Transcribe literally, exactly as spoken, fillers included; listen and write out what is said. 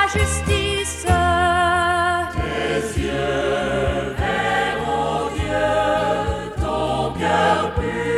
justice. Tes yeux verront Dieu, ton cœur pur.